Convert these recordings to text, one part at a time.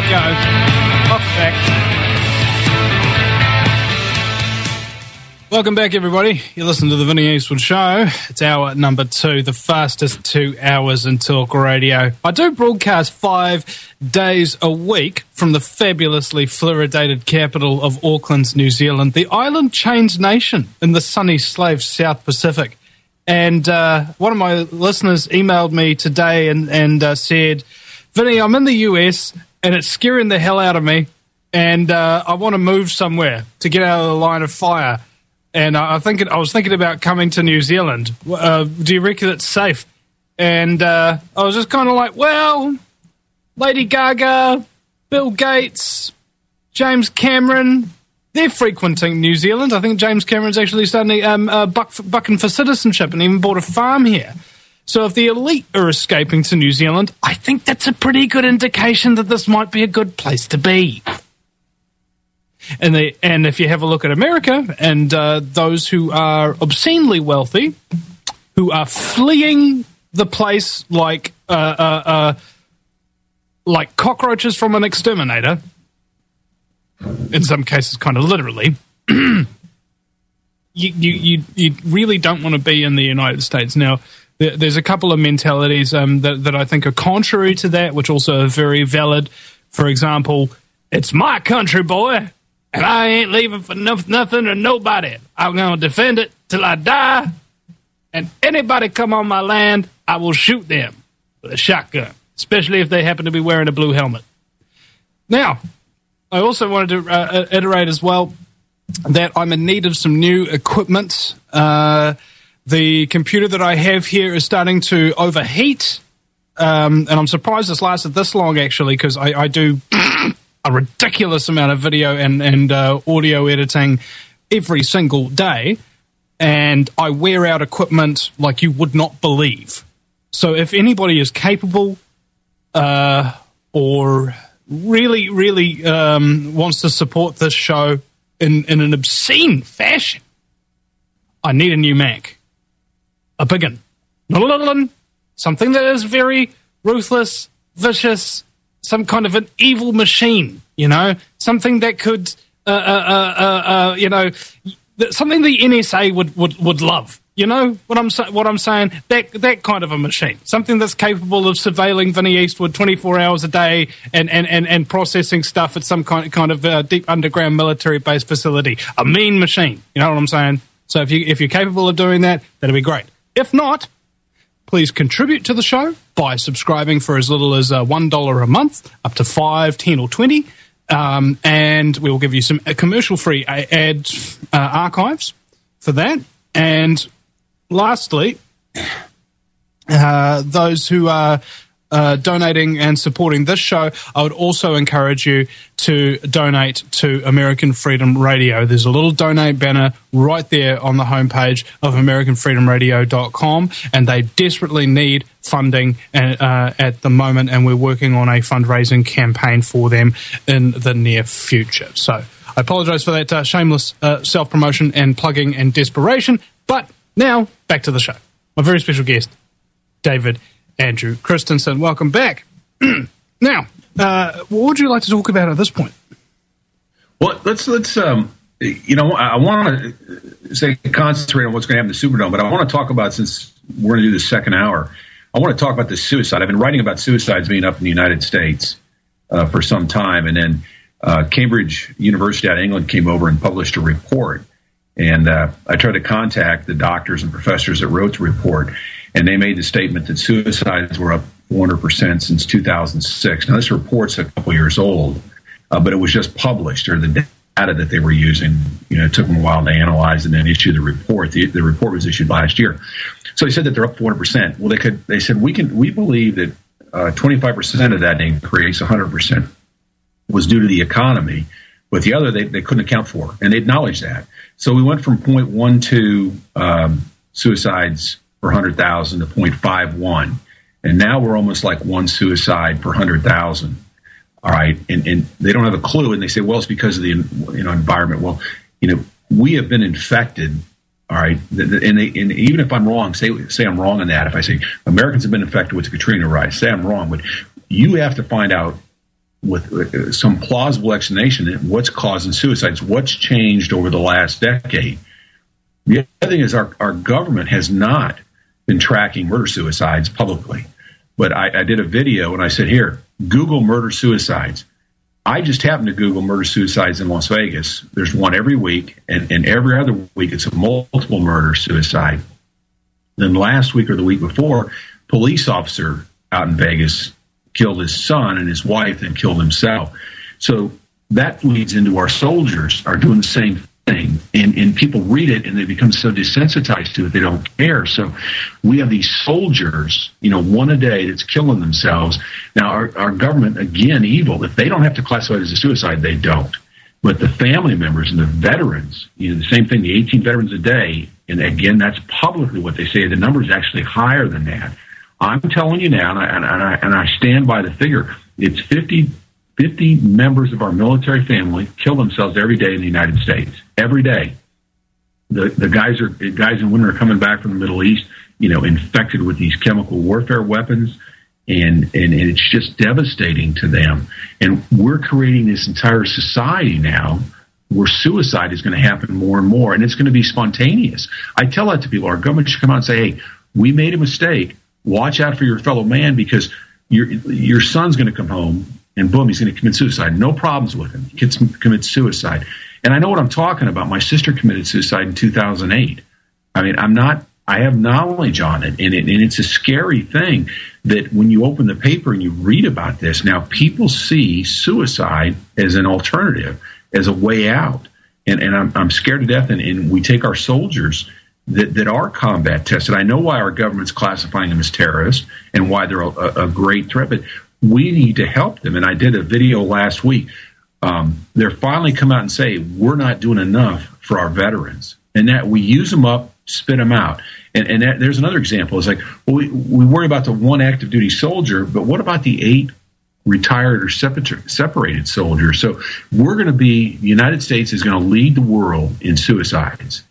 go. Off back. Welcome back, everybody. You're listening to the Vinny Eastwood Show. It's hour number 2, the fastest 2 hours in talk radio. I do broadcast 5 days a week from the fabulously fluoridated capital of Auckland, New Zealand, the island chained nation in the sunny slave South Pacific. And one of my listeners emailed me today and said, Vinny, I'm in the US and it's scaring the hell out of me, and I want to move somewhere to get out of the line of fire. And I was thinking about coming to New Zealand. Do you reckon it's safe? And I was just kind of like, well, Lady Gaga, Bill Gates, James Cameron, they're frequenting New Zealand. I think James Cameron's actually starting bucking for citizenship and even bought a farm here. So if the elite are escaping to New Zealand, I think that's a pretty good indication that this might be a good place to be. And if you have a look at America and those who are obscenely wealthy, who are fleeing the place like cockroaches from an exterminator, in some cases kind of literally, you really don't want to be in the United States. Now, there's a couple of mentalities that I think are contrary to that, which also are very valid. For example, it's my country, boy, and I ain't leaving for nothing or nobody. I'm going to defend it till I die, and anybody come on my land, I will shoot them with a shotgun, especially if they happen to be wearing a blue helmet. Now, I also wanted to iterate as well that I'm in need of some new equipment. The computer that I have here is starting to overheat, and I'm surprised it's lasted this long, actually, because I do a ridiculous amount of video and audio editing every single day, and I wear out equipment like you would not believe. So if anybody is capable or really, really wants to support this show in an obscene fashion, I need a new Mac. A big one. Not a little one. Something that is very ruthless, vicious, some kind of an evil machine, you know? Something that could, something the NSA would love. You know what I'm saying? That kind of a machine. Something that's capable of surveilling Vinny Eastwood 24 hours a day and processing stuff at some kind of deep underground military base facility. A mean machine. You know what I'm saying? So if you're capable of doing that, that'd be great. If not, please contribute to the show by subscribing for as little as $1 a month, up to $5, $10, or $20, and we will give you some commercial-free ad archives for that. And lastly, those who are donating and supporting this show, I would also encourage you to donate to American Freedom Radio. There's a little donate banner right there on the homepage of AmericanFreedomRadio.com, and they desperately need funding at the moment, and we're working on a fundraising campaign for them in the near future. So I apologize for that shameless self-promotion and plugging and desperation, but now back to the show. My very special guest, David Andrew Christensen. Welcome back. Now, what would you like to talk about at this point? Well, let's I want to say concentrate on what's going to happen in the Superdome, but I want to talk about, since we're going to do the second hour, I want to talk about the suicide. I've been writing about suicides being up in the United States for some time, and then Cambridge University out of England came over and published a report, and I tried to contact the doctors and professors that wrote the report, and they made the statement that suicides were up 400% since 2006. Now, this report's a couple years old, but it was just published, or the data that they were using, it took them a while to analyze and then issue the report. The report was issued last year. So they said that they're up 400%. Well, they said we believe that 25% of that increase, 100%, was due to the economy, but the other they couldn't account for, and they acknowledged that. So we went from 0.12 suicides per 100,000 to 0.51, and now we're almost like one suicide per 100,000. All right, and they don't have a clue, and they say, well, it's because of the environment. Well, we have been infected. All right, and even if I'm wrong, say I'm wrong on that. If I say Americans have been infected with the Katrina rise, say I'm wrong, but you have to find out with some plausible explanation of what's causing suicides, what's changed over the last decade. The other thing is our government has not been tracking murder-suicides publicly. But I did a video and I said, here, Google murder-suicides. I just happened to Google murder-suicides in Las Vegas. There's one every week, and every other week it's a multiple murder-suicide. Then last week or the week before, police officer out in Vegas killed his son and his wife and killed himself. So that leads into our soldiers are doing the same thing. And people read it and they become so desensitized to it, they don't care. So we have these soldiers, one a day that's killing themselves. Now, our government, again, evil. If they don't have to classify it as a suicide, they don't. But the family members and the veterans, the same thing, the 18 veterans a day, and again, that's publicly what they say. The number is actually higher than that. I'm telling you now, and I stand by the figure, it's 50 members of our military family kill themselves every day in the United States. Every day. The guys and women are coming back from the Middle East, infected with these chemical warfare weapons, and it's just devastating to them. And we're creating this entire society now where suicide is going to happen more and more, and it's going to be spontaneous. I tell that to people. Our government should come out and say, hey, we made a mistake. Watch out for your fellow man, because your son's going to come home and boom, he's going to commit suicide. No problems with him. He commits suicide. And I know what I'm talking about. My sister committed suicide in 2008. I mean, I have knowledge on it, and it's a scary thing that when you open the paper and you read about this, now people see suicide as an alternative, as a way out. And I'm scared to death, and we take our soldiers that are combat tested. I know why our government's classifying them as terrorists and why they're a great threat, but we need to help them. And I did a video last week. They're finally come out and say, we're not doing enough for our veterans, and that we use them up, spit them out. And there's another example. It's like, well, we worry about the one active duty soldier, but what about the 8 retired or separated soldiers? So the United States is going to lead the world in suicides.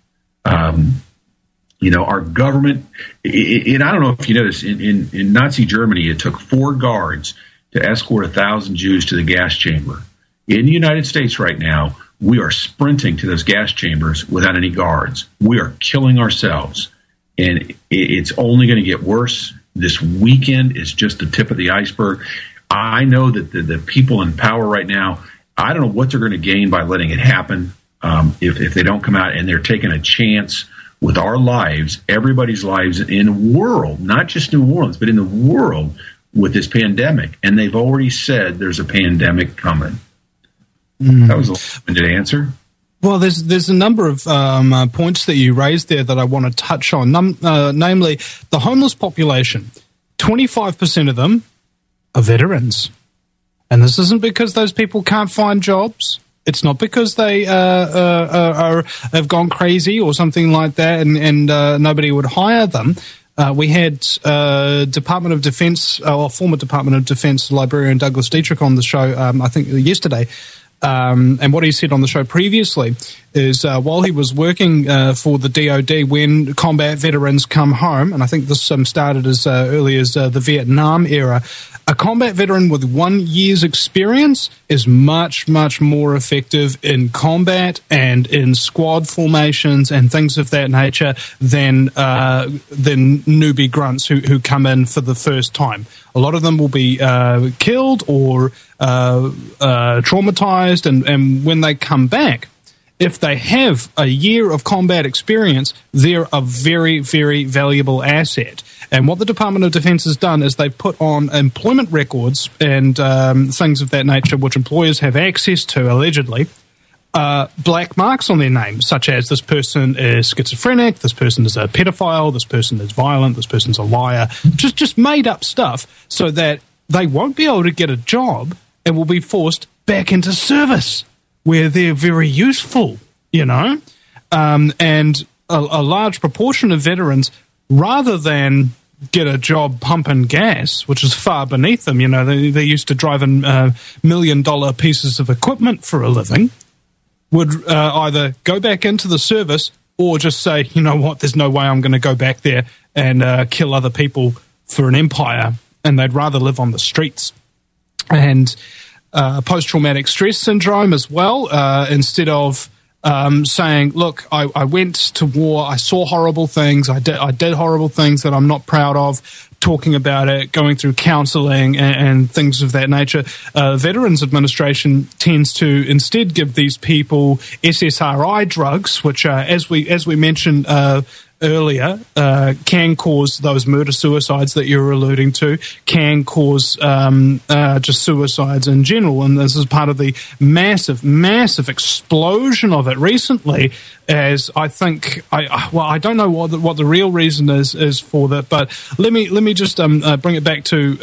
Our government, and I don't know if you noticed, in Nazi Germany, it took 4 guards to escort 1,000 Jews to the gas chamber. In the United States right now, we are sprinting to those gas chambers without any guards. We are killing ourselves, and it's only going to get worse. This weekend is just the tip of the iceberg. I know that the people in power right now, I don't know what they're going to gain by letting it happen if they don't come out, and they're taking a chance with our lives, everybody's lives in the world, not just New Orleans, but in the world with this pandemic. And they've already said there's a pandemic coming. That was a long-winded answer. Well, there's a number of points that you raised there that I want to touch on, namely the homeless population. 25% of them are veterans. And this isn't because those people can't find jobs. It's not because they have gone crazy or something like that, and nobody would hire them. We had Department of Defense, or former Department of Defense librarian Douglas Dietrich on the show, I think yesterday. And what he said on the show previously is while he was working for the DOD, when combat veterans come home, and I think this started as early as the Vietnam era, a combat veteran with 1 year's experience is much, much more effective in combat and in squad formations and things of that nature than newbie grunts who come in for the first time. A lot of them will be killed or traumatized, and when they come back, if they have a year of combat experience, they're a very, very valuable asset. And what the Department of Defense has done is they've put on employment records and things of that nature, which employers have access to, allegedly, black marks on their name, such as this person is schizophrenic, this person is a pedophile, this person is violent, this person's a liar, just made up stuff so that they won't be able to get a job and will be forced back into service where they're very useful, and a large proportion of veterans, rather than get a job pumping gas, which is far beneath them, they're used to driving $1 million pieces of equipment for a living, would either go back into the service or just say, you know what, there's no way I'm going to go back there and kill other people for an empire, and they'd rather live on the streets. And post-traumatic stress syndrome as well, instead of saying, look, I went to war, I saw horrible things, I did horrible things that I'm not proud of, talking about it, going through counseling and things of that nature. Veterans Administration tends to instead give these people SSRI drugs, which, as we mentioned earlier, can cause those murder-suicides that you're alluding to, can cause just suicides in general. And this is part of the massive explosion of it recently, as I think, I don't know what the real reason is for that, but let me just bring it back to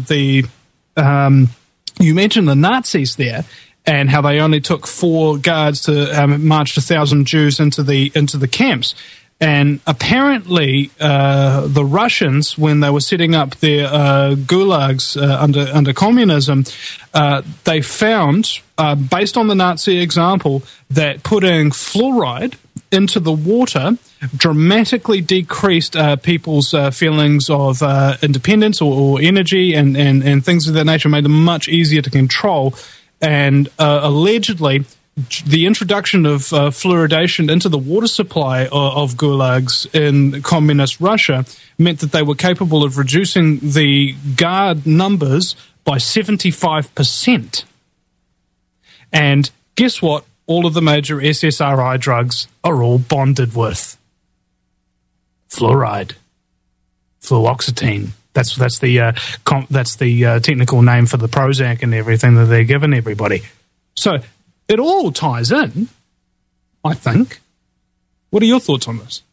you mentioned the Nazis there, and how they only took 4 guards to march 1,000 Jews into the camps. And apparently, the Russians, when they were setting up their gulags under communism, they found, based on the Nazi example, that putting fluoride into the water dramatically decreased people's feelings of independence or energy and things of that nature, made them much easier to control. And allegedly, the introduction of fluoridation into the water supply of gulags in communist Russia meant that they were capable of reducing the guard numbers by 75%. And guess what? All of the major SSRI drugs are all bonded with fluoride, fluoxetine. That's the technical name for the Prozac and everything that they're giving everybody. So it all ties in, I think. What are your thoughts on this?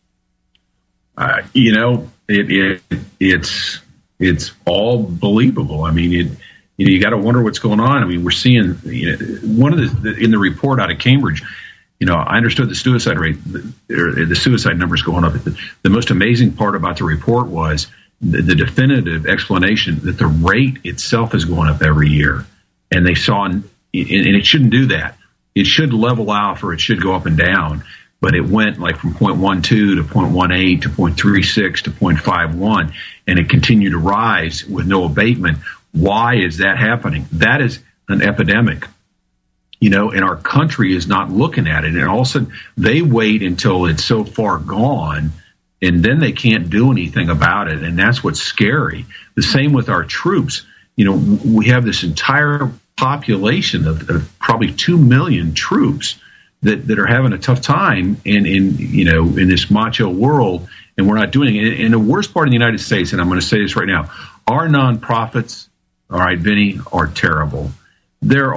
It's all believable. I mean, you got to wonder what's going on. I mean, we're seeing one of in the report out of Cambridge. I understood the suicide rate, the suicide numbers going up. The most amazing part about the report was the definitive explanation that the rate itself is going up every year, and they saw, and it shouldn't do that. It should level out, or it should go up and down, but it went like from 0.12 to 0.18 to 0.36 to 0.51, and it continued to rise with no abatement. Why is that happening? That is an epidemic, and our country is not looking at it. And all of a sudden, they wait until it's so far gone, and then they can't do anything about it. And that's what's scary. The same with our troops. We have this entire population of probably 2 million troops that are having a tough time in this macho world, and we're not doing it. And the worst part of the United States, and I'm going to say this right now, our nonprofits, all right, Vinny, are terrible. They're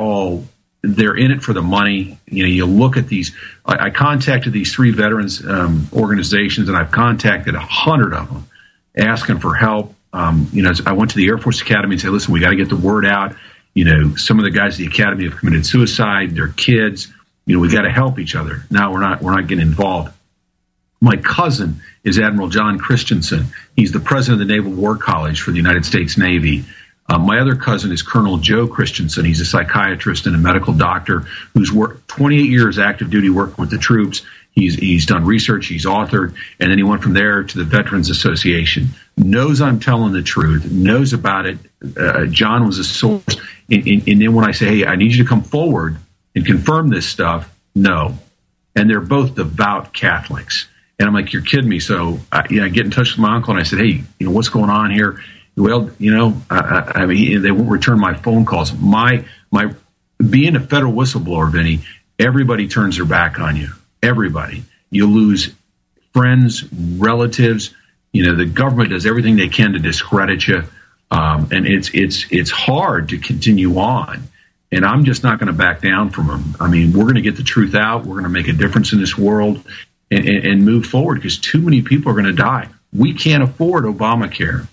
in it for the money. You look at these. I contacted these 3 veterans organizations, and I've contacted 100 of them asking for help. I went to the Air Force Academy and said, listen, we got to get the word out. Some of the guys at the Academy have committed suicide. Their kids. We got to help each other. Now we're not getting involved. My cousin is Admiral John Christensen. He's the president of the Naval War College for the United States Navy. My other cousin is Colonel Joe Christensen. He's a psychiatrist and a medical doctor who's worked 28 years active duty working with the troops. He's done research, he's authored, and then he went from there to the Veterans Association. Knows I'm telling the truth, knows about it. John was a source. And then when I say, hey, I need you to come forward and confirm this stuff, no. And they're both devout Catholics. And I'm like, you're kidding me. So I get in touch with my uncle, and I said, hey, what's going on here? Well, I mean, they won't return my phone calls. My being a federal whistleblower, Vinny, everybody turns their back on you. Everybody. You lose friends, relatives. The government does everything they can to discredit you, and it's hard to continue on. And I'm just not going to back down from them. I mean, we're going to get the truth out. We're going to make a difference in this world and move forward, because too many people are going to die. We can't afford Obamacare.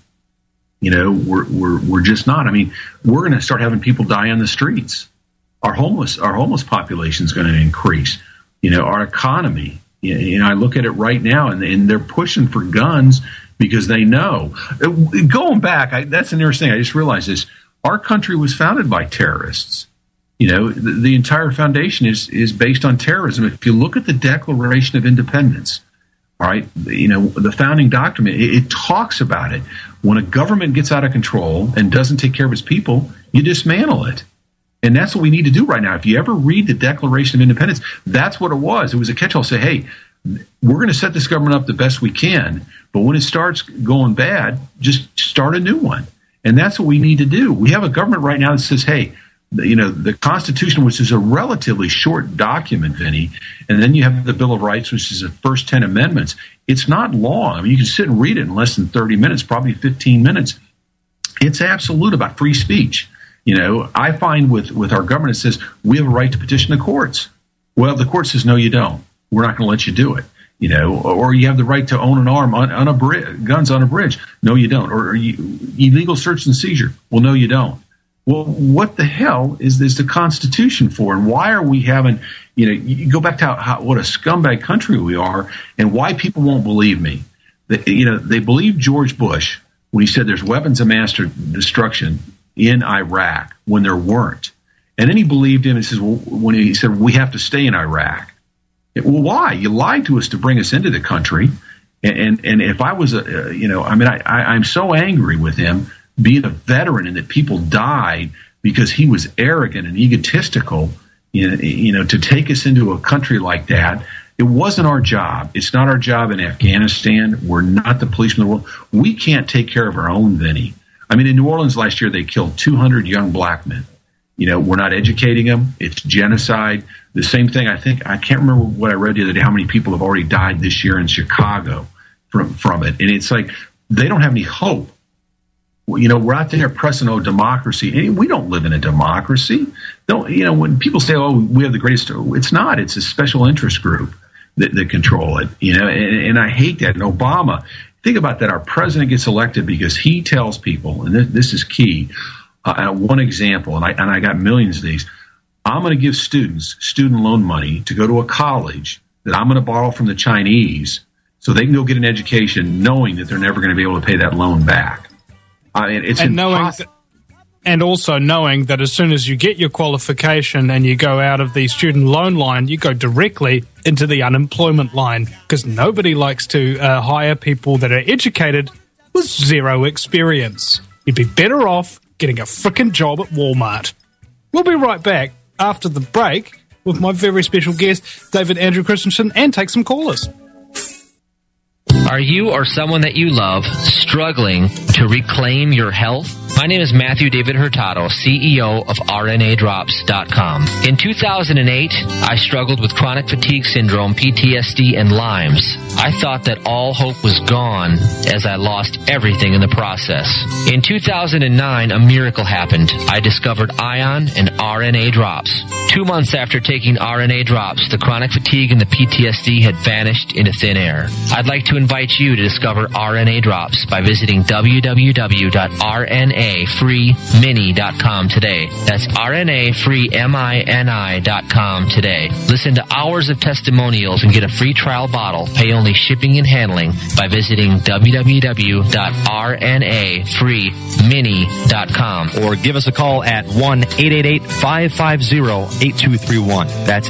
We're just not. I mean, we're going to start having people die on the streets. Our homeless population is going to increase. Our economy. I look at it right now, and they're pushing for guns because they know. Going back, that's an interesting thing. I just realized this. Our country was founded by terrorists. The entire foundation is based on terrorism. If you look at the Declaration of Independence, all right, the founding document, it talks about it. When a government gets out of control and doesn't take care of its people, you dismantle it. And that's what we need to do right now. If you ever read the Declaration of Independence, that's what it was. It was a catch-all. Say, hey, we're going to set this government up the best we can, but when it starts going bad, just start a new one. And that's what we need to do. We have a government right now that says, hey, the Constitution, which is a relatively short document, Vinny, and then you have the Bill of Rights, which is the first 10 amendments. It's not long. I mean, you can sit and read it in less than 30 minutes, probably 15 minutes. It's absolute about free speech. I find with our government, it says we have a right to petition the courts. Well, the court says, no, you don't. We're not going to let you do it. Or you have the right to own an arm on a guns on a bridge. No, you don't. Or illegal search and seizure. Well, no, you don't. Well, what the hell is the Constitution for? And why are we having, you go back to what a scumbag country we are, and why people won't believe me. They believe George Bush when he said there's weapons of mass destruction in Iraq when there weren't. And then he believed him and says, well, when he said we have to stay in Iraq. Well, why? You lied to us to bring us into the country. And if I was I'm so angry with him being a veteran and that people died because he was arrogant and egotistical, to take us into a country like that. It wasn't our job. It's not our job in Afghanistan. We're not the policemen of the world. We can't take care of our own, Vinny. I mean, in New Orleans last year, they killed 200 young black men. We're not educating them. It's genocide. The same thing, I can't remember what I read the other day, how many people have already died this year in Chicago from it. And it's like, they don't have any hope. We're out there pressing, democracy. And we don't live in a democracy. When people say, we have the greatest, it's not. It's a special interest group that control it. And I hate that. And Obama, think about that. Our president gets elected because he tells people, and this is key, one example, and I got millions of these, I'm going to give students student loan money to go to a college that I'm going to borrow from the Chinese so they can go get an education knowing that they're never going to be able to pay that loan back. It's impossible. And also knowing that as soon as you get your qualification and you go out of the student loan line, you go directly into the unemployment line because nobody likes to hire people that are educated with zero experience. You'd be better off getting a frickin' job at Walmart. We'll be right back after the break with my very special guest, David Andrew Christensen, and take some callers. Are you or someone that you love struggling to reclaim your health? My name is Matthew David Hurtado, CEO of RNAdrops.com. In 2008, I struggled with chronic fatigue syndrome, PTSD, and Lyme's. I thought that all hope was gone as I lost everything in the process. In 2009, a miracle happened. I discovered Ion and RNA drops. 2 months after taking RNA drops, the chronic fatigue and the PTSD had vanished into thin air. I'd like to invite you to discover RNA drops by visiting www.rnafreemini.com today. That's rnafreemini.com today. Listen to hours of testimonials and get a free trial bottle. Pay only shipping and handling by visiting www.rnafreemini.com. Or give us a call at 1-888-550-8231. That's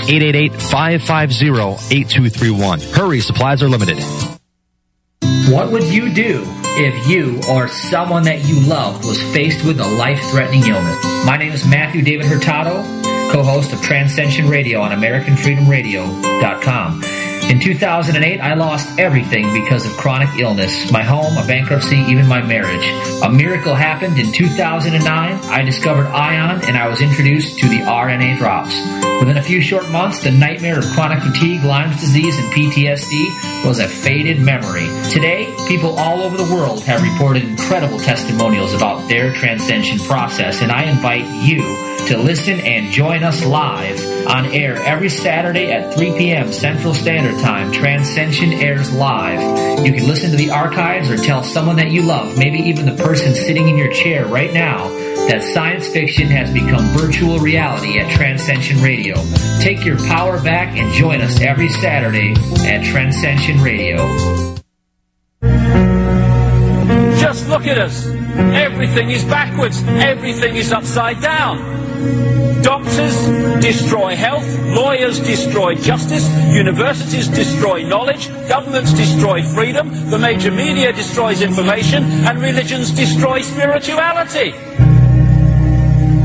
888-550-8231. Hurry, supplies are limited. What would you do if you or someone that you loved was faced with a life-threatening illness? My name is Matthew David Hurtado, co-host of Transcension Radio on AmericanFreedomRadio.com. In 2008, I lost everything because of chronic illness, my home, a bankruptcy, even my marriage. A miracle happened in 2009. I discovered Ion, and I was introduced to the RNA drops. Within a few short months, the nightmare of chronic fatigue, Lyme's disease, and PTSD was a faded memory. Today, people all over the world have reported incredible testimonials about their transcension process, and I invite you to listen and join us live on air every Saturday at 3 p.m. Central Standard Time. Transcension airs live. You can listen to the archives or tell someone that you love, maybe even the person sitting in your chair right now, that science fiction has become virtual reality at Transcension Radio. Take your power back and join us every Saturday at Transcension Radio. Just look at us. Everything is backwards. Everything is upside down. Doctors destroy health, lawyers destroy justice, universities destroy knowledge, governments destroy freedom, the major media destroys information, and religions destroy spirituality.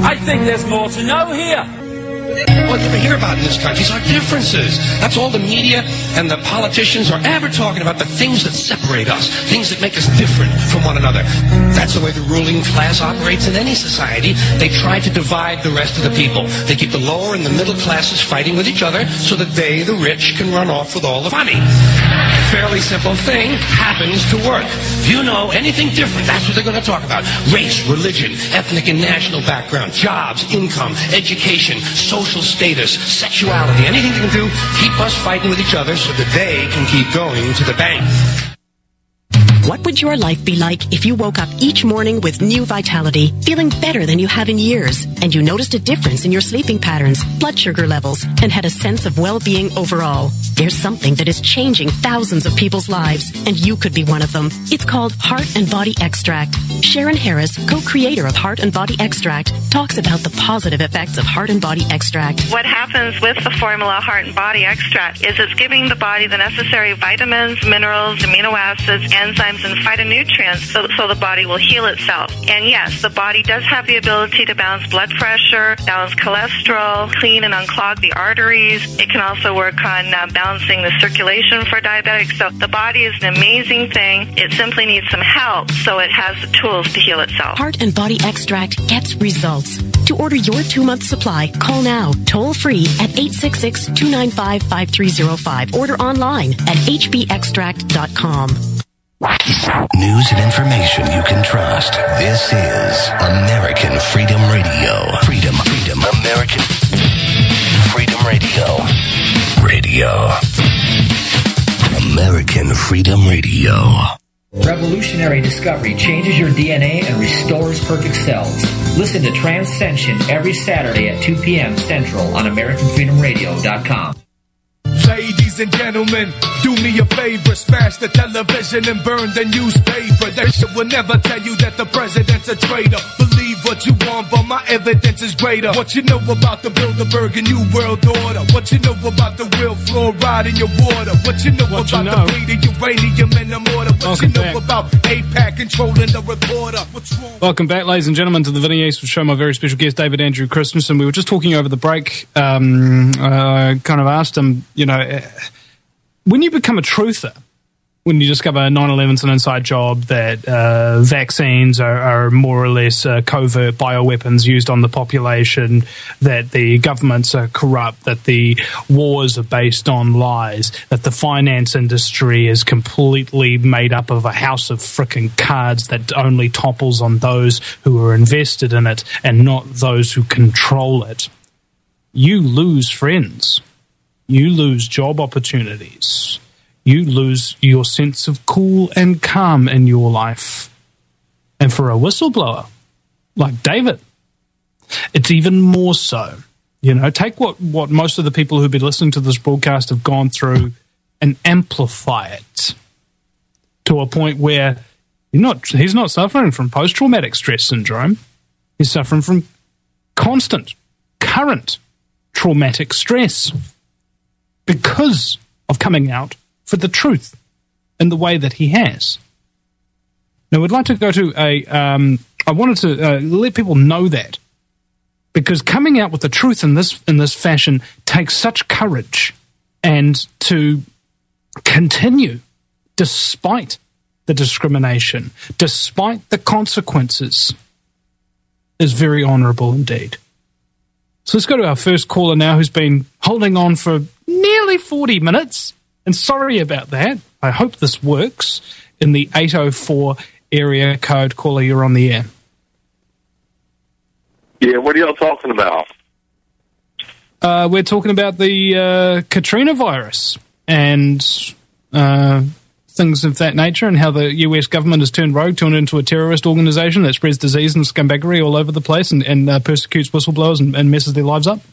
I think there's more to know here. All you ever hear about in this country is our differences. That's all the media and the politicians are ever talking about, the things that separate us, things that make us different from one another. That's the way the ruling class operates in any society. They try to divide the rest of the people. They keep the lower and the middle classes fighting with each other so that they, the rich, can run off with all the money. A fairly simple thing happens to work. If you know anything different, that's what they're going to talk about. Race, religion, ethnic and national background, jobs, income, education, social status, sexuality, anything they can do, keep us fighting with each other so that they can keep going to the bank. What would your life be like if you woke up each morning with new vitality, feeling better than you have in years, and you noticed a difference in your sleeping patterns, blood sugar levels, and had a sense of well-being overall? There's something that is changing thousands of people's lives, and you could be one of them. It's called Heart and Body Extract. Sharon Harris, co-creator of Heart and Body Extract, talks about the positive effects of Heart and Body Extract. What happens with the formula Heart and Body Extract is it's giving the body the necessary vitamins, minerals, amino acids, enzymes, and phytonutrients so the body will heal itself. And yes, the body does have the ability to balance blood pressure, balance cholesterol, clean and unclog the arteries. It can also work on balancing the circulation for diabetics. So the body is an amazing thing. It simply needs some help so it has the tools to heal itself. Heart and Body Extract gets results. To order your 2-month supply, call now, toll free at 866-295-5305. Order online at hbextract.com. News and information you can trust. This is American Freedom Radio. Freedom, American Freedom Radio. American Freedom Radio. Revolutionary discovery changes your DNA and restores perfect cells. Listen to Transcension every Saturday at 2 p.m. Central on AmericanFreedomRadio.com. Ladies and gentlemen, do me a favor, smash the television and burn the newspaper. That shit will never tell you that the president's a traitor. Believe what you want, but my evidence is greater. What you know about the Bilderberg and New World Order? What you know about the real fluoride in your water? What you know about the bleeding uranium in the mortar? What you know about AIPAC controlling the reporter? What's wrong? Welcome back, ladies and gentlemen, to the Vinny Eastwood Show. My very special guest, David Andrew Christensen. We were just talking over the break. I kind of asked him, when you become a truther, when you discover 9/11's an inside job, that vaccines are more or less covert bioweapons used on the population, that the governments are corrupt, that the wars are based on lies, that the finance industry is completely made up of a house of frickin' cards that only topples on those who are invested in it and not those who control it, you lose friends. You lose job opportunities. You lose your sense of cool and calm in your life. And for a whistleblower like David, it's even more so. Take what most of the people who've been listening to this broadcast have gone through and amplify it to a point where he's not suffering from post-traumatic stress syndrome. He's suffering from constant, current traumatic stress, because of coming out for the truth in the way that he has. Now, we'd like to go to I wanted to let people know that, because coming out with the truth in this fashion takes such courage, and to continue despite the discrimination, despite the consequences, is very honourable indeed. So let's go to our first caller now, who's been holding on for nearly 40 minutes. And sorry about that. I hope this works. In the 804 area code. Caller, you're on the air. Yeah, what are y'all talking about? We're talking about the Katrina virus and things of that nature, and how the US government has turned rogue, turned into a terrorist organization that spreads disease and scumbaggery all over the place and persecutes whistleblowers and messes their lives up.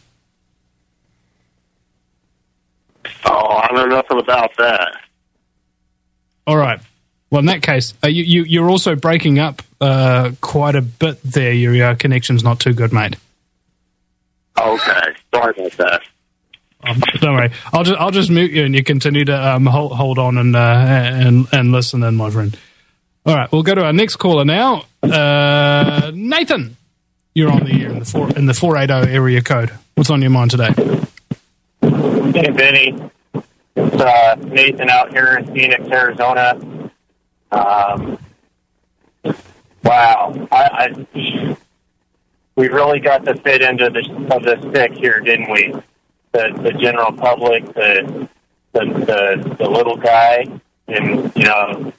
Oh, I know nothing about that. All right. Well, in that case, you're also breaking up quite a bit there. Your connection's not too good, mate. Okay. Sorry about that. Don't worry. I'll just mute you, and you continue to hold on and listen in, my friend. All right, we'll go to our next caller now. Nathan, You're on the air in the 480 area code. What's on your mind today? Hey, Benny. It's Nathan out here in Phoenix, Arizona. Wow. We really got the fit into the stick here, didn't we? The general public, the little guy, and, you know,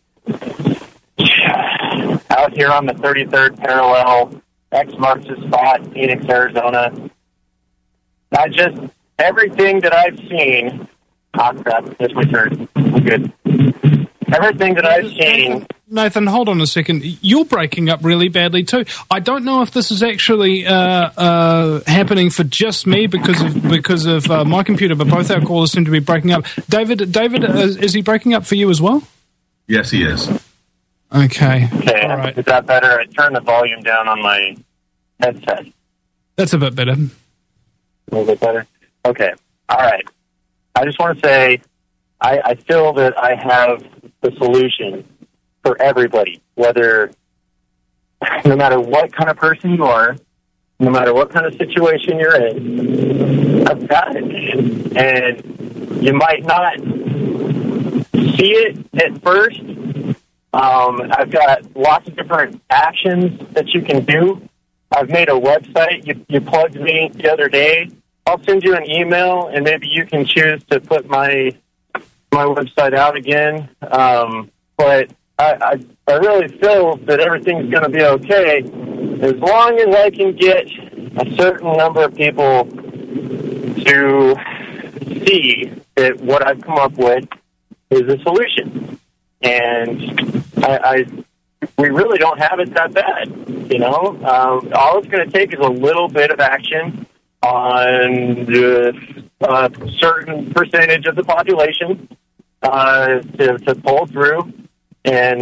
out here on the 33rd parallel, X marks the spot, Phoenix, Arizona. Not just everything that I've seen. Oh, crap. That's my turn. I'm good. Everything that I've seen. Nathan, hold on a second. You're breaking up really badly too. I don't know if this is actually happening for just me because of my computer, but both our callers seem to be breaking up. David, is he breaking up for you as well? Yes, he is. Okay. Okay. All right. Is that better? I turned the volume down on my headset. That's a bit better. A little bit better? Okay. All right. I just want to say I feel that I have the solution for everybody, no matter what kind of person you are, no matter what kind of situation you're in. I've got it, man. And you might not see it at first. I've got lots of different actions that you can do. I've made a website. You plugged me the other day. I'll send you an email, and maybe you can choose to put my website out again. But I really feel that everything's going to be okay as long as I can get a certain number of people to see that what I've come up with is a solution. And we really don't have it that bad, you know. All it's going to take is a little bit of action on a certain percentage of the population to pull through and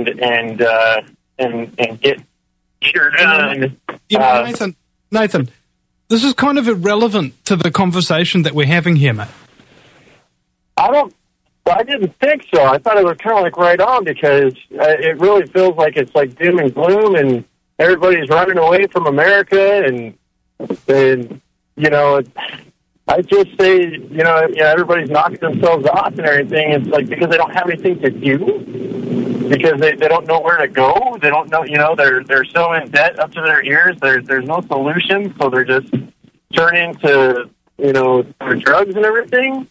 get her done. You know, Nathan, this is kind of irrelevant to the conversation that we're having here, mate. I didn't think so. I thought it was kind of like right on because it really feels like it's like doom and gloom and everybody's running away from America and you know, I just say, you know, everybody's knocking themselves off and everything. It's like because they don't have anything to do, because they don't know where to go. They don't know, you know, they're so in debt up to their ears. There's no solution, so they're just turning to, you know, their drugs and everything.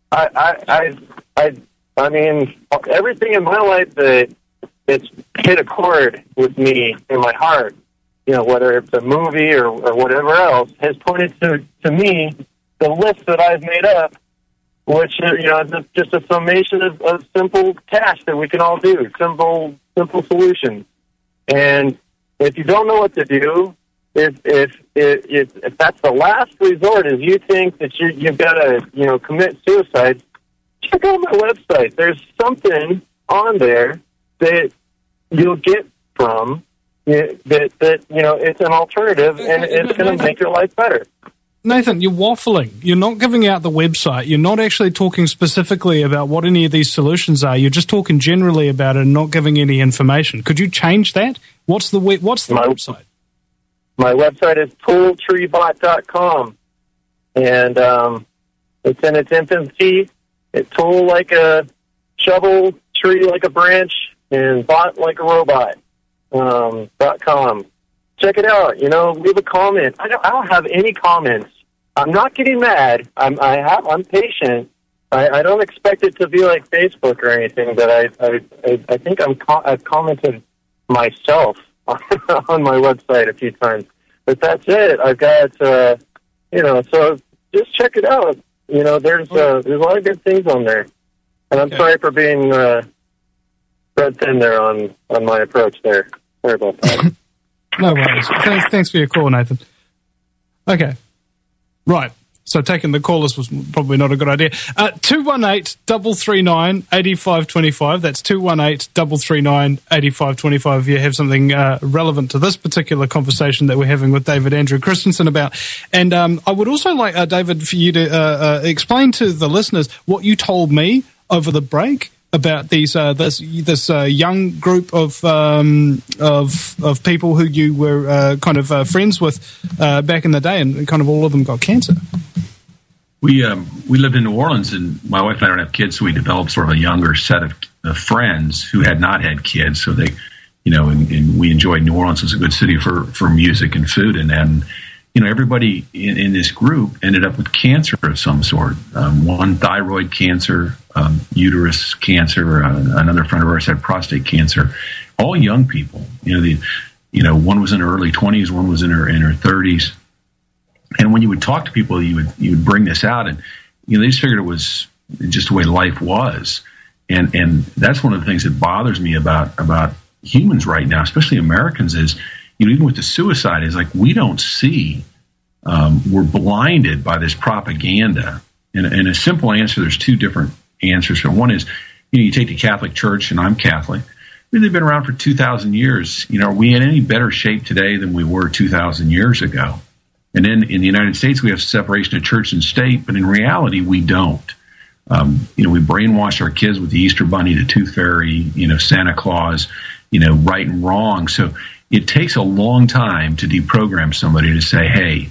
I mean, everything in my life that it's hit a chord with me in my heart, you know, whether it's a movie or whatever else, has pointed to me, the list that I've made up, which, you know, is just a summation of simple tasks that we can all do, simple solutions. And if you don't know what to do, if that's the last resort, is you think that you've got to, you know, commit suicide, check out my website. There's something on there that you'll get from that you know, it's an alternative and it's going to make your life better. Nathan, you're waffling. You're not giving out the website. You're not actually talking specifically about what any of these solutions are. You're just talking generally about it and not giving any information. Could you change that? What's the website? My website is tooltreebot.com, and it's in its infancy. It's tool like a shovel, tree like a branch, and bot like a robot. .com. Check it out. You know, leave a comment. I don't have any comments. I'm not getting mad. I'm patient. I don't expect it to be like Facebook or anything. But I think I've commented myself on my website a few times. But that's it. I've got you know. So just check it out. You know, there's a lot of good things on there. And I'm sorry for being spread thin there on my approach there. Sorry about that. No worries. Thanks for your call, Nathan. Okay. Right. So taking the callers was probably not a good idea. 218-339-8525. That's 218-339-8525 if you have something relevant to this particular conversation that we're having with David Andrew Christensen about. And I would also like, David, for you to explain to the listeners what you told me over the break about these this young group of people who you were kind of friends with back in the day, and kind of all of them got cancer. We lived in New Orleans, and my wife and I don't have kids, so we developed sort of a younger set of friends who had not had kids. So they, and we enjoyed New Orleans as a good city for music and food, and everybody in this group ended up with cancer of some sort. One thyroid cancer, uterus cancer. Another friend of ours had prostate cancer. All young people. One was in her early 20s, one was in her 30s. And when you would talk to people, you would bring this out, and they just figured it was just the way life was. And that's one of the things that bothers me about humans right now, especially Americans, is even with the suicide, is like we don't see. We're blinded by this propaganda. And a simple answer, there's two different answers. One is, you take the Catholic Church, and I'm Catholic. They've been around for 2,000 years. Are we in any better shape today than we were 2,000 years ago? And then in the United States, we have separation of church and state, but in reality, we don't. We brainwash our kids with the Easter Bunny, the Tooth Fairy, Santa Claus, right and wrong. So it takes a long time to deprogram somebody to say, hey,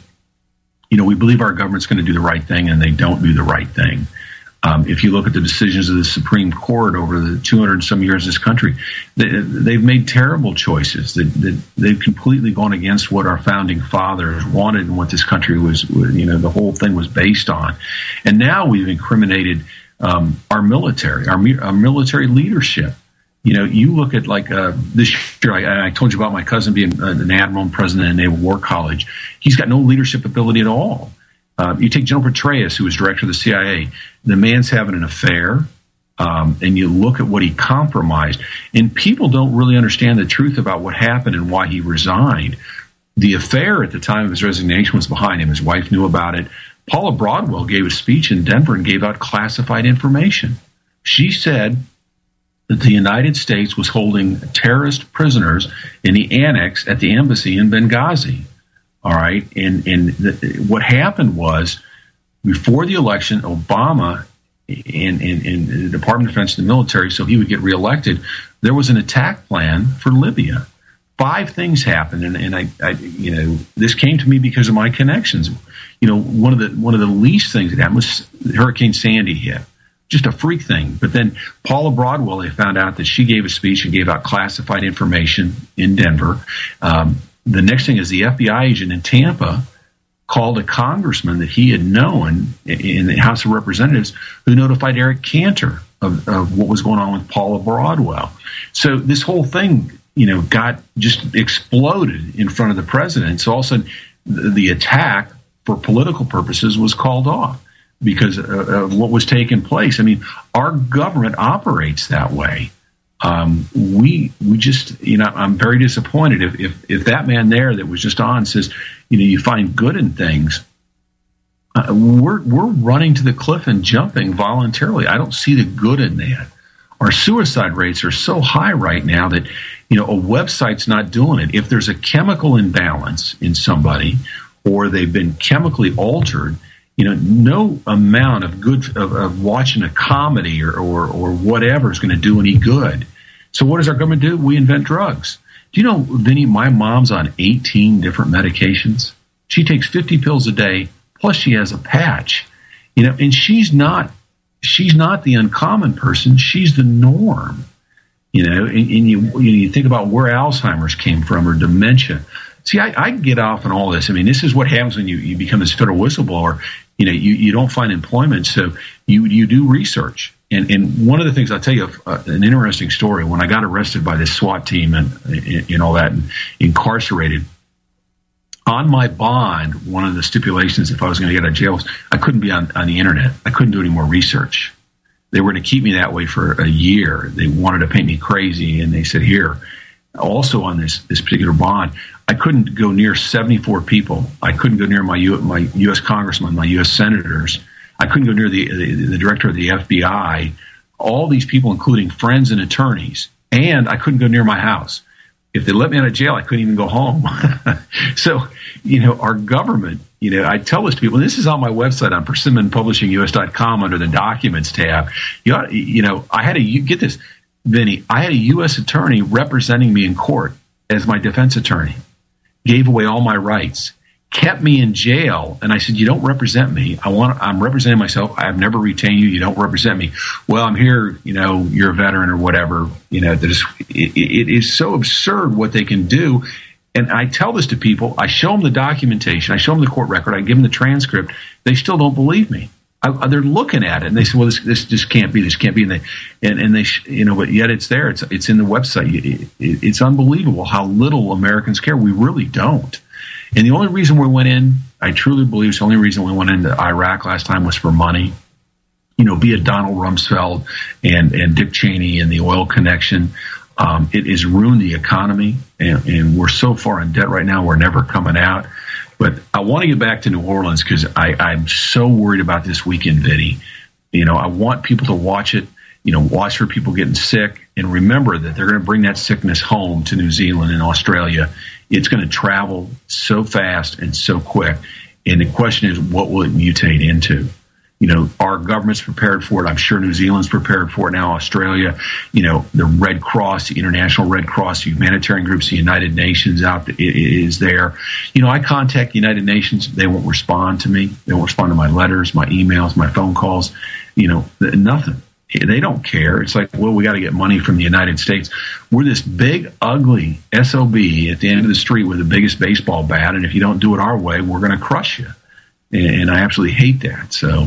we believe our government's going to do the right thing, and they don't do the right thing. If you look at the decisions of the Supreme Court over the 200 and some years of this country, they've made terrible choices. They've completely gone against what our founding fathers wanted and what this country was, the whole thing was based on. And now we've incriminated our military, our military leadership. You look at this year, I told you about my cousin being an admiral and president of Naval War College. He's got no leadership ability at all. You take General Petraeus, who was director of the CIA. The man's having an affair, and you look at what he compromised. And people don't really understand the truth about what happened and why he resigned. The affair at the time of his resignation was behind him. His wife knew about it. Paula Broadwell gave a speech in Denver and gave out classified information. She said that the United States was holding terrorist prisoners in the annex at the embassy in Benghazi. All right. And what happened was, before the election, Obama and the Department of Defense and the military, so he would get reelected, there was an attack plan for Libya. 5 things happened. And I this came to me because of my connections. One of the least things that happened was Hurricane Sandy hit. Just a freak thing. But then Paula Broadwell, they found out that she gave a speech and gave out classified information in Denver. The next thing is the FBI agent in Tampa called a congressman that he had known in the House of Representatives, who notified Eric Cantor of what was going on with Paula Broadwell. So this whole thing, got just exploded in front of the president. So all of a sudden, the attack for political purposes was called off because of what was taking place. I mean, our government operates that way. We just, I'm very disappointed if that man there that was just on says, you find good in things. We're running to the cliff and jumping voluntarily. I don't see the good in that. Our suicide rates are so high right now that, a website's not doing it. If there's a chemical imbalance in somebody, or they've been chemically altered, no amount of good of watching a comedy or whatever is going to do any good. So what does our government do? We invent drugs. Do you know, Vinny, my mom's on 18 different medications. She takes 50 pills a day, plus she has a patch. And she's not the uncommon person. She's the norm. And you think about where Alzheimer's came from, or dementia. See, I get off on all this. I mean, this is what happens when you become this federal whistleblower. You don't find employment, so you do research. And one of the things I'll tell you, an interesting story, when I got arrested by this SWAT team and all that, and incarcerated, on my bond, one of the stipulations, if I was going to get out of jail, was I couldn't be on the internet. I couldn't do any more research. They were going to keep me that way for a year. They wanted to paint me crazy, and they said, here, also on this particular bond, I couldn't go near 74 people. I couldn't go near my U.S. congressmen, my U.S. senators. I couldn't go near the director of the FBI, all these people, including friends and attorneys, and I couldn't go near my house. if they let me out of jail, I couldn't even go home. So, our government, I tell this to people, and this is on my website on PersimmonPublishingUS.com under the Documents tab. I had to get this, Vinny. I had a U.S. attorney representing me in court as my defense attorney, gave away all my rights, kept me in jail, and I said, "You don't represent me. I'm representing myself. I've never retained you. You don't represent me." Well, I'm here. You're a veteran or whatever. It is so absurd what they can do. And I tell this to people. I show them the documentation. I show them the court record. I give them the transcript. They still don't believe me. They're looking at it and they say, "Well, this just can't be. This can't be." And they, but yet it's there. It's in the website. It's unbelievable how little Americans care. We really don't. And the only reason we went in, I truly believe the only reason we went into Iraq last time was for money. Be it Donald Rumsfeld and Dick Cheney and the oil connection. It has ruined the economy, and we're so far in debt right now, we're never coming out. But I want to get back to New Orleans because I'm so worried about this weekend, Vinny. I want people to watch it, watch for people getting sick, and remember that they're going to bring that sickness home to New Zealand and Australia. It's going to travel so fast and so quick. And the question is, what will it mutate into? Our government's prepared for it. I'm sure New Zealand's prepared for it now. Australia, the Red Cross, the International Red Cross, the humanitarian groups, the United Nations is there. I contact the United Nations. They won't respond to me. They won't respond to my letters, my emails, my phone calls. Nothing. They don't care. It's like, well, we got to get money from the United States. We're this big, ugly SOB at the end of the street with the biggest baseball bat, and if you don't do it our way, we're going to crush you. And I absolutely hate that. So,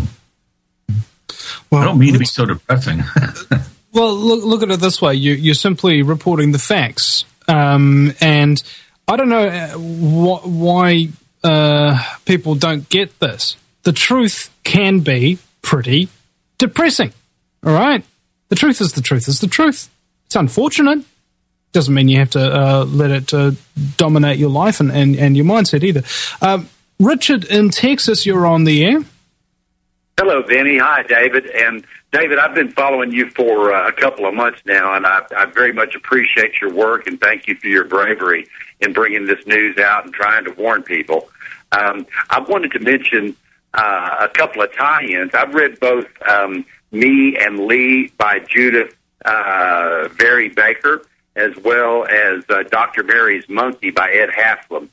I don't mean to be so depressing. Well, look at it this way. You're simply reporting the facts. And I don't know why people don't get this. The truth can be pretty depressing. All right? The truth is the truth is the truth. It's unfortunate. Doesn't mean you have to let it dominate your life and your mindset either. Richard in Texas, you're on the air. Hello, Vinny. Hi, David. And David, I've been following you for a couple of months now, and I very much appreciate your work, and thank you for your bravery in bringing this news out and trying to warn people. I wanted to mention a couple of tie-ins. I've read both Me and Lee by Judith Very Baker, as well as Dr. Mary's Monkey by Ed Haslam.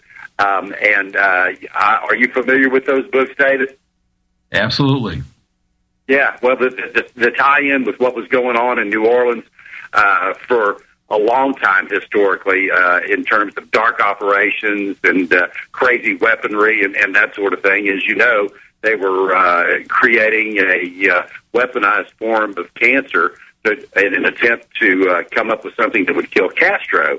Are you familiar with those books, David? Absolutely. Yeah, well, the tie-in with what was going on in New Orleans for a long time historically in terms of dark operations and crazy weaponry and that sort of thing. As you know, they were creating a weaponized form of cancer in an attempt to come up with something that would kill Castro.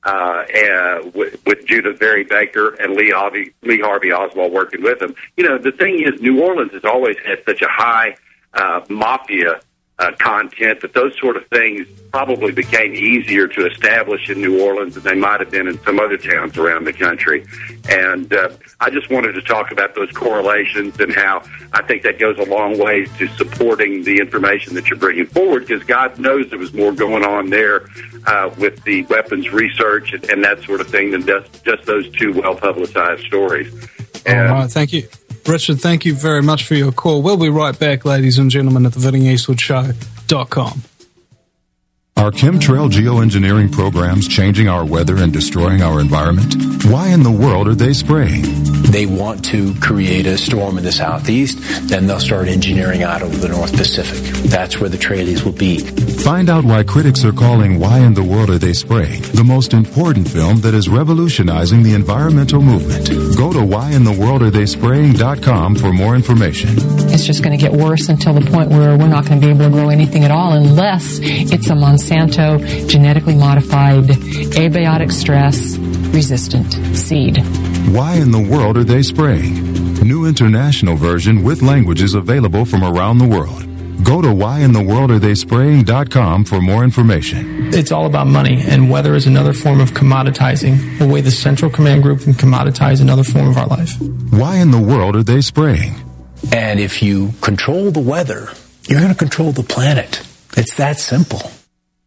With Judith Very Baker and Lee Harvey Oswald working with them. The thing is, New Orleans has always had such a high mafia content that those sort of things probably became easier to establish in New Orleans than they might have been in some other towns around the country. And I just wanted to talk about those correlations and how I think that goes a long way to supporting the information that you're bringing forward, because God knows there was more going on there with the weapons research and that sort of thing than just those two well-publicized stories. All right, thank you. Richard, thank you very much for your call. We'll be right back, ladies and gentlemen, at the VinnyEastwoodShow.com. Are chemtrail geoengineering programs changing our weather and destroying our environment? Why in the world are they spraying? They want to create a storm in the southeast, then they'll start engineering out over the North Pacific. That's where the trailees will be. Find out why critics are calling Why in the World Are They Spraying the most important film that is revolutionizing the environmental movement. Go to whyintheworldaretheyspraying.com for more information. It's just going to get worse until the point where we're not going to be able to grow anything at all unless it's a Monsanto genetically modified abiotic stress resistant seed. Why in the world are they spraying? New international version with languages available from around the world. Go to whyintheworldaretheyspraying.com for more information. It's all about money, and weather is another form of commoditizing, the way the Central Command Group can commoditize another form of our life. Why in the world are they spraying? And if you control the weather, you're going to control the planet. It's that simple.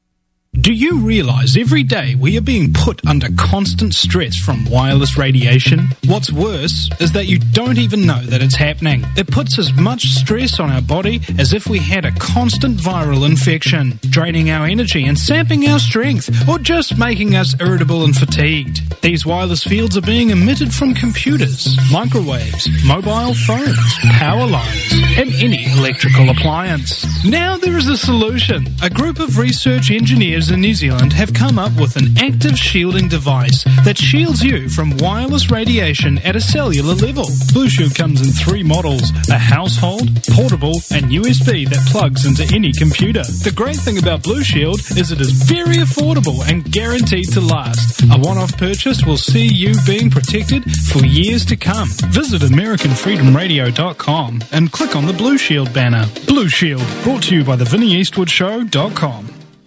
Do you realize every day we are being put under constant stress from wireless radiation? What's worse is that you don't even know that it's happening. It puts as much stress on our body as if we had a constant viral infection, draining our energy and sapping our strength, or just making us irritable and fatigued. These wireless fields are being emitted from computers, microwaves, mobile phones, power lines, and any electrical appliance. Now there is a solution. A group of research engineers in New Zealand have come up with an active shielding device that shields you from wireless radiation at a cellular level. Blue Shield comes in 3 models: a household, portable, and USB that plugs into any computer. The great thing about Blue Shield is it is very affordable and guaranteed to last. A one-off purchase will see you being protected for years to come. Visit AmericanFreedomRadio.com and click on the Blue Shield banner. Blue Shield, brought to you by TheVinnieEastwoodShow.com.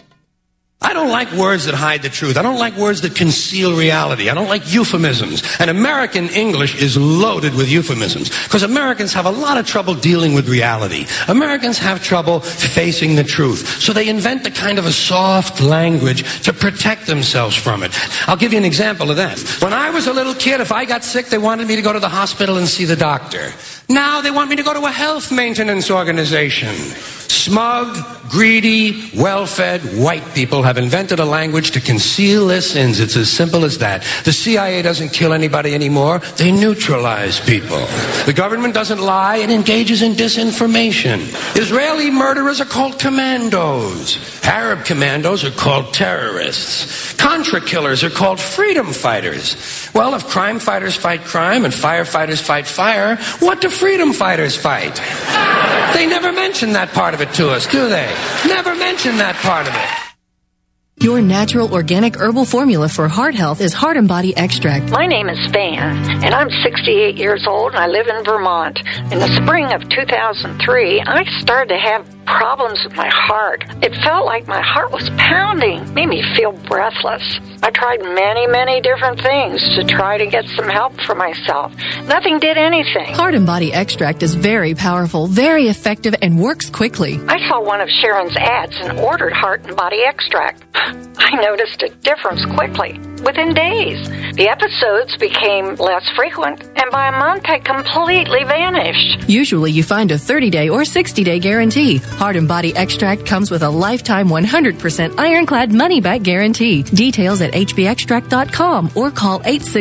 I don't like words that hide the truth. I don't like words that conceal reality. I don't like euphemisms. And American English is loaded with euphemisms because Americans have a lot of trouble dealing with reality. Americans have trouble facing the truth. So they invent a kind of a soft language to protect themselves from it. I'll give you an example of that. When I was a little kid, if I got sick, they wanted me to go to the hospital and see the doctor. Now they want me to go to a health maintenance organization. Smug, greedy, well-fed white people have invented a language to conceal their sins. It's as simple as that. The CIA doesn't kill anybody anymore. They neutralize people. The government doesn't lie. It engages in disinformation. Israeli murderers are called commandos. Arab commandos are called terrorists. Contra killers are called freedom fighters. Well, if crime fighters fight crime and firefighters fight fire, what do freedom fighters fight? They never mention that part of it to us, do they? Never mention that part of it. Your natural organic herbal formula for heart health is Heart and Body Extract. My name is Van, and I'm 68 years old, and I live in Vermont. In the spring of 2003, I started to have problems with my heart. It felt like my heart was pounding, made me feel breathless. I tried many different things to try to get some help for myself. Nothing did anything. Heart and Body Extract is very powerful, very effective, and works quickly. I saw one of Sharon's ads and ordered Heart and Body Extract. I noticed a difference quickly, within days. The episodes became less frequent, and by a month had completely vanished. Usually you find a 30-day or 60-day guarantee. Heart and Body Extract comes with a lifetime 100% ironclad money-back guarantee. Details at hbextract.com or call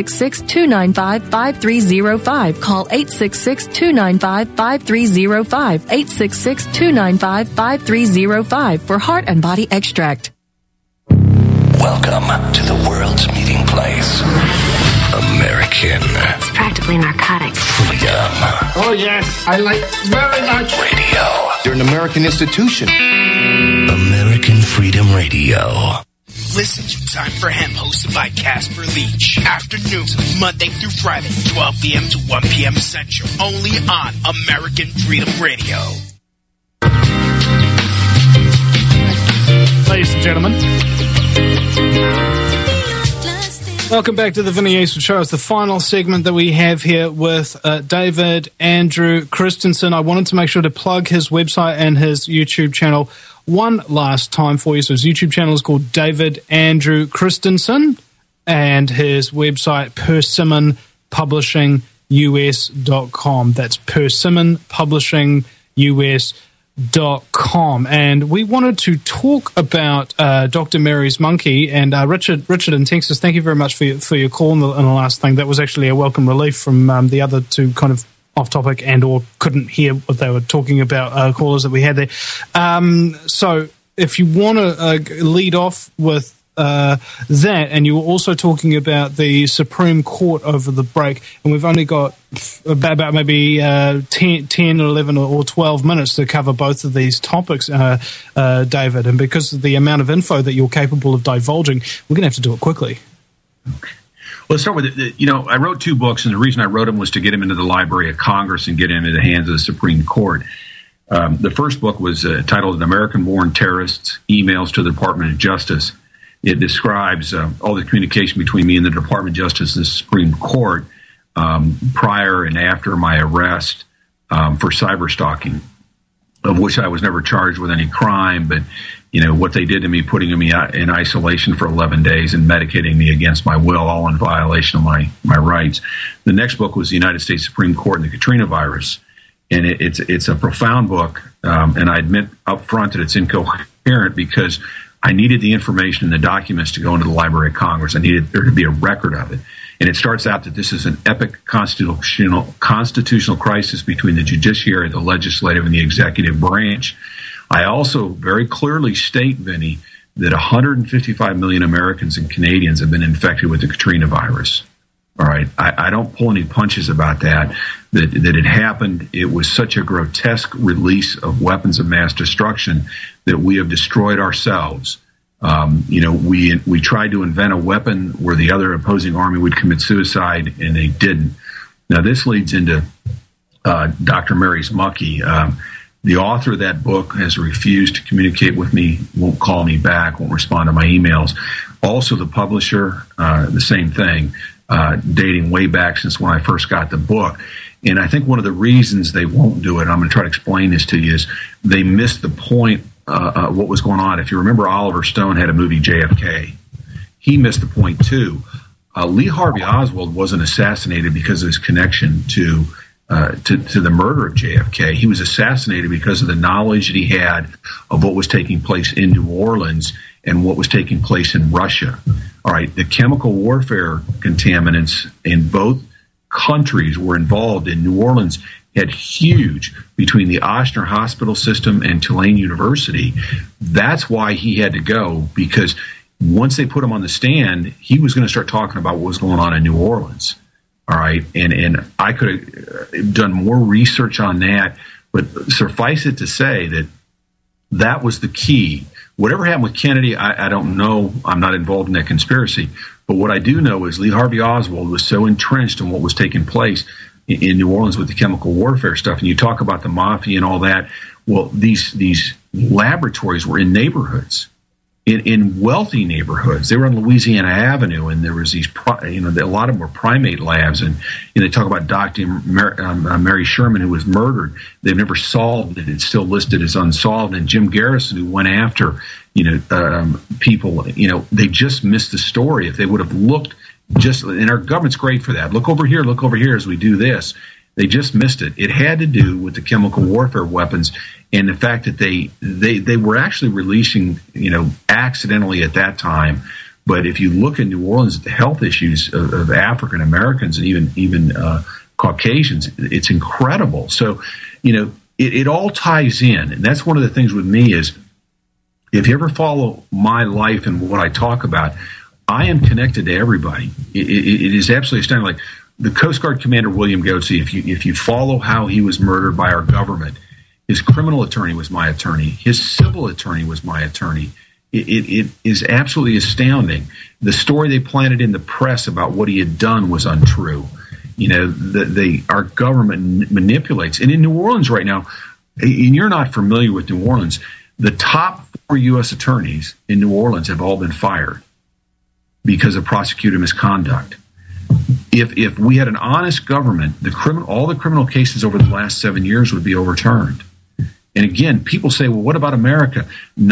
866-295-5305. Call 866-295-5305. 866-295-5305 for Heart and Body Extract. Welcome to the world's meeting place. American. It's practically narcotic. Freedom. Oh, yes. I like very much. Radio. You're an American institution. American Freedom Radio. Listen to Time for Him, hosted by Casper Leach. Afternoons, Monday through Friday, 12 p.m. to 1 p.m. Central. Only on American Freedom Radio. Ladies and gentlemen, welcome back to the Vinnie Eastwood Show. It's the final segment that we have here with David Andrew Christensen. I wanted to make sure to plug his website and his YouTube channel one last time for you. So his YouTube channel is called David Andrew Christensen, and his website, persimmonpublishingus.com. That's persimmonpublishingus.com. And we wanted to talk about Dr. Mary's monkey, and Richard in Texas, thank you very much for your call in the last thing. That was actually a welcome relief from the other two kind of off topic and or couldn't hear what they were talking about callers that we had there. So if you want to lead off with that, and you were also talking about the Supreme Court over the break, and we've only got about maybe 10, 11 or 12 minutes to cover both of these topics, David, and because of the amount of info that you're capable of divulging, we're going to have to do it quickly. Okay. Well, let's start with it. You know, I wrote 2 books, and the reason I wrote them was to get them into the Library of Congress and get them into the hands of the Supreme Court. The first book was titled American-Born Terrorists, Emails to the Department of Justice. It describes all the communication between me and the Department of Justice and the Supreme Court prior and after my arrest for cyber stalking, of which I was never charged with any crime, but what they did to me, putting me in isolation for 11 days and medicating me against my will, all in violation of my rights. The next book was the United States Supreme Court and the Katrina virus. And it's a profound book. And I admit up front that it's incoherent because I needed the information and the documents to go into the Library of Congress. I needed there to be a record of it. And it starts out that this is an epic constitutional crisis between the judiciary, the legislative, and the executive branch. I also very clearly state, Vinny, that 155 million Americans and Canadians have been infected with the Katrina virus. All right. I don't pull any punches about that it happened. It was such a grotesque release of weapons of mass destruction that we have destroyed ourselves. We tried to invent a weapon where the other opposing army would commit suicide, and they didn't. Now, this leads into Dr. Mary's Mucky. The author of that book has refused to communicate with me, won't call me back, won't respond to my emails. Also, the publisher, the same thing, dating way back since when I first got the book. And I think one of the reasons they won't do it, and I'm going to try to explain this to you, is they missed the point what was going on. If you remember, Oliver Stone had a movie, JFK. He missed the point, too. Lee Harvey Oswald wasn't assassinated because of his connection to the murder of JFK. He was assassinated because of the knowledge that he had of what was taking place in New Orleans and what was taking place in Russia. All right, the chemical warfare contaminants in both countries were involved in. New Orleans had huge between the Ochsner Hospital System and Tulane University. That's why he had to go, because once they put him on the stand, he was going to start talking about what was going on in New Orleans. All right, and I could have done more research on that, but suffice it to say that that was the key. Whatever happened with Kennedy, I don't know. I'm not involved in that conspiracy. But what I do know is Lee Harvey Oswald was so entrenched in what was taking place in New Orleans with the chemical warfare stuff. And you talk about the mafia and all that. Well, these laboratories were in neighborhoods, in wealthy neighborhoods. They were on Louisiana Avenue, and there was these, a lot of them were primate labs. And they talk about Dr. Mary Sherman, who was murdered. They've never solved it. It's still listed as unsolved. And Jim Garrison, who went after, people, they just missed the story. If they would have looked and our government's great for that. Look over here as we do this. They just missed it. It had to do with the chemical warfare weapons and the fact that they were actually releasing, accidentally at that time. But if you look in New Orleans at the health issues of African Americans and even Caucasians, it's incredible. So, it all ties in. And that's one of the things with me is, if you ever follow my life and what I talk about, I am connected to everybody. It is absolutely astounding. Like the Coast Guard Commander William Goatsey, if you follow how he was murdered by our government, his criminal attorney was my attorney. His civil attorney was my attorney. It is absolutely astounding. The story they planted in the press about what he had done was untrue. Our government manipulates. And in New Orleans right now, and you're not familiar with New Orleans, the top 4 U.S. attorneys in New Orleans have all been fired because of prosecutor misconduct. If we had an honest government, all the criminal cases over the last 7 years would be overturned. And again, people say, well, what about America?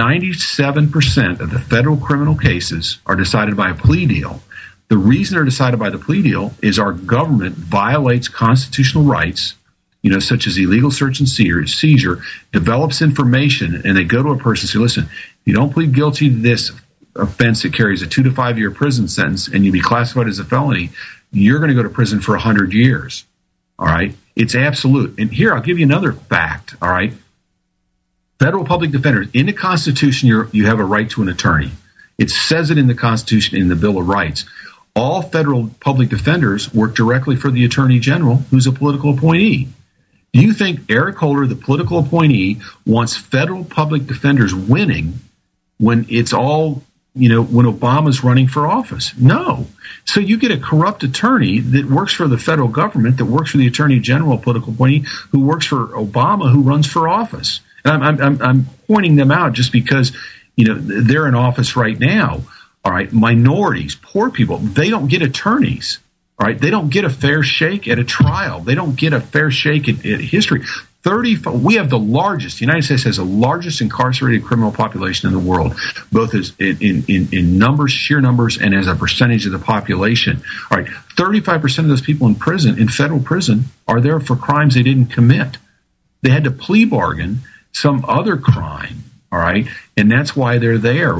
97% of the federal criminal cases are decided by a plea deal. The reason they're decided by the plea deal is our government violates constitutional rights, such as illegal search and seizure, develops information, and they go to a person and say, listen, if you don't plead guilty to this offense that carries a 2 to 5 year prison sentence and you be classified as a felony, you're going to go to prison for 100 years. All right? It's absolute. And here, I'll give you another fact. All right? Federal public defenders, in the Constitution, you have a right to an attorney. It says it in the Constitution, in the Bill of Rights. All federal public defenders work directly for the Attorney General, who's a political appointee. Do you think Eric Holder, the political appointee, wants federal public defenders winning when it's all, when Obama's running for office? No. So you get a corrupt attorney that works for the federal government, that works for the Attorney General, political appointee, who works for Obama, who runs for office. And I'm pointing them out just because, they're in office right now. All right. Minorities, poor people, they don't get attorneys. All right. They don't get a fair shake at a trial. They don't get a fair shake at history. We have the largest. The United States has the largest incarcerated criminal population in the world, both as in numbers, sheer numbers, and as a percentage of the population. All right, 35% of those people in prison, in federal prison, are there for crimes they didn't commit. They had to plea bargain some other crime. All right, and that's why they're there.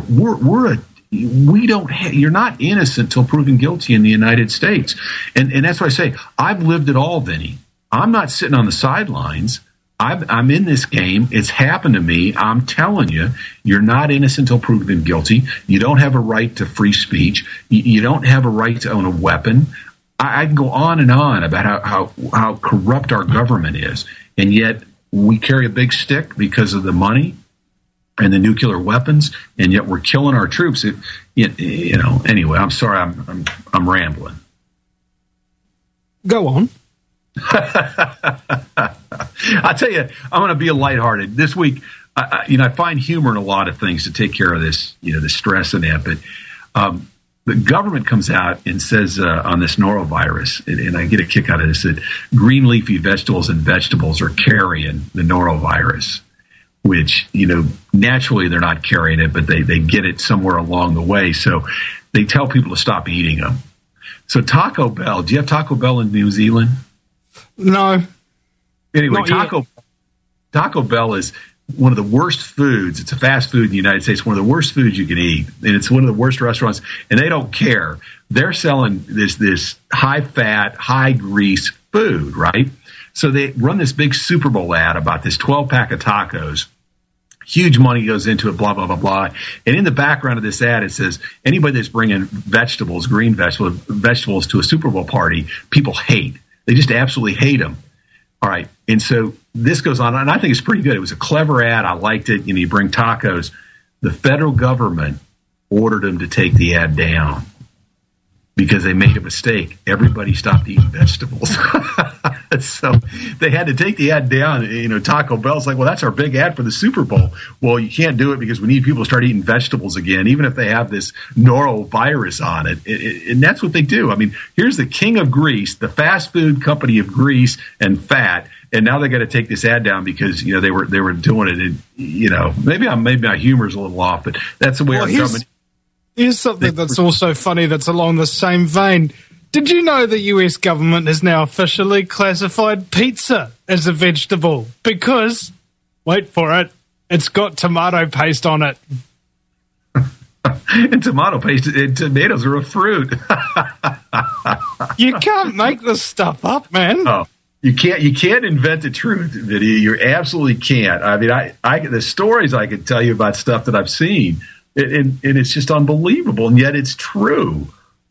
You're not innocent till proven guilty in the United States, and that's why I say I've lived it all, Vinny. I'm not sitting on the sidelines. I'm in this game. It's happened to me. I'm telling you, you're not innocent until proven guilty. You don't have a right to free speech. You don't have a right to own a weapon. I can go on and on about how corrupt our government is, and yet we carry a big stick because of the money and the nuclear weapons, and yet we're killing our troops. Anyway, I'm sorry, I'm rambling. Go on. I'll tell you, I'm going to be lighthearted this week. I find humor in a lot of things to take care of this, the stress and that. But the government comes out and says on this norovirus, and I get a kick out of this, that green leafy vegetables and vegetables are carrying the norovirus, which, naturally they're not carrying it, but they get it somewhere along the way. So they tell people to stop eating them. So Taco Bell, do you have Taco Bell in New Zealand? No. Anyway, Taco Bell is one of the worst foods. It's a fast food in the United States, one of the worst foods you can eat. And it's one of the worst restaurants, and they don't care. They're selling this high-fat, high-grease food, right? So they run this big Super Bowl ad about this 12-pack of tacos. Huge money goes into it, blah, blah, blah, blah. And in the background of this ad, it says, anybody that's bringing vegetables, green vegetables to a Super Bowl party, people hate. They just absolutely hate them. All right. And so this goes on, and I think it's pretty good. It was a clever ad. I liked it. You bring tacos. The federal government ordered them to take the ad down because they made a mistake. Everybody stopped eating vegetables. So they had to take the ad down. Taco Bell's like, well, that's our big ad for the Super Bowl. Well, you can't do it because we need people to start eating vegetables again, even if they have this norovirus on it. And that's what they do. I mean, here's the king of grease, the fast food company of grease and fat, and now they got to take this ad down because they were doing it. And maybe my humor's a little off, but that's the way our government. Here's something that's also funny that's along the same vein. Did you know the US government has now officially classified pizza as a vegetable? Because, wait for it, it's got tomato paste on it. And tomato paste and tomatoes are a fruit. You can't make this stuff up, man. Oh, you can't invent the truth, Vinny. You absolutely can't. I mean, I the stories I could tell you about stuff that I've seen, and it's just unbelievable, and yet it's true,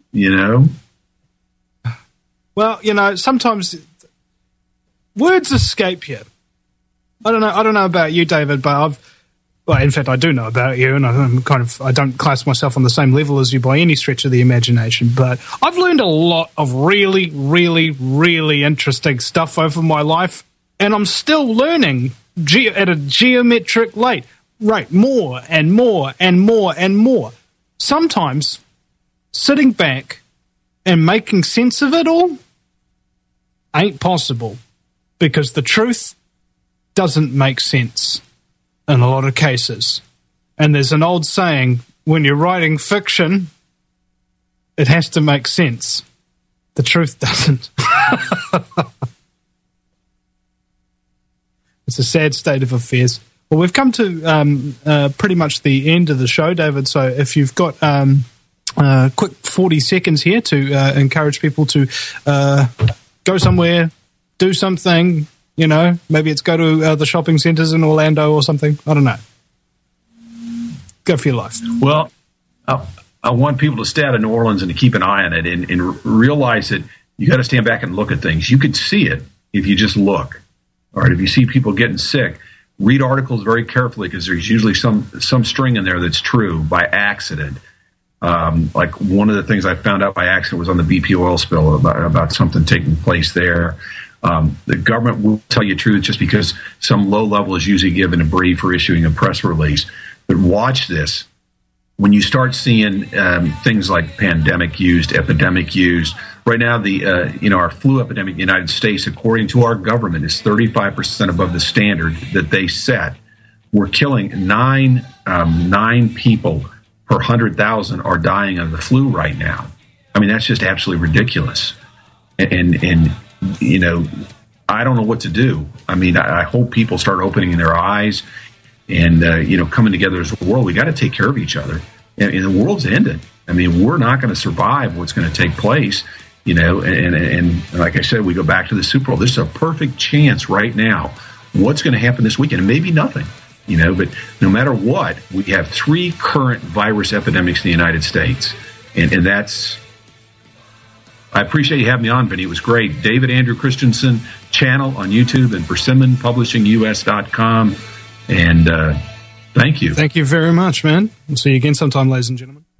Well, sometimes words escape you. I don't know about you, David, but in fact, I do know about you, and I don't class myself on the same level as you by any stretch of the imagination, but I've learned a lot of really, really, really interesting stuff over my life, and I'm still learning at a geometric rate, more and more and more and more. Sometimes sitting back and making sense of it all ain't possible because the truth doesn't make sense in a lot of cases. And there's an old saying, when you're writing fiction, it has to make sense. The truth doesn't. It's a sad state of affairs. Well, we've come to pretty much the end of the show, David, so if you've got quick 40 seconds here to encourage people to go somewhere, do something, maybe it's go to the shopping centres in Orlando or something. I don't know. Go for your life. Well, I want people to stay out of New Orleans and to keep an eye on it and realize that you got to stand back and look at things. You could see it if you just look. All right, if you see people getting sick, read articles very carefully because there's usually some string in there that's true by accident. Like one of the things I found out by accident was on the BP oil spill about something taking place there. The government will tell you the truth just because some low level is usually given a brief for issuing a press release. But watch this. When you start seeing things like pandemic used, epidemic used, Right now, our flu epidemic in the United States, according to our government, is 35% above the standard that they set. We're killing nine people per 100,000 are dying of the flu right now. I mean, that's just absolutely ridiculous. And you know, I don't know what to do. I mean, I hope people start opening their eyes and, coming together as a world. We got to take care of each other. And the world's ended. I mean, we're not going to survive what's going to take place, and like I said, we go back to the Super Bowl. This is a perfect chance right now. What's going to happen this weekend? And maybe nothing, but no matter what, we have 3 current virus epidemics in the United States. And that's, I appreciate you having me on, Vinny. It was great. David Andrew Christensen channel on YouTube and PersimmonPublishingUS.com. And thank you. Thank you very much, man. We'll see you again sometime, ladies and gentlemen.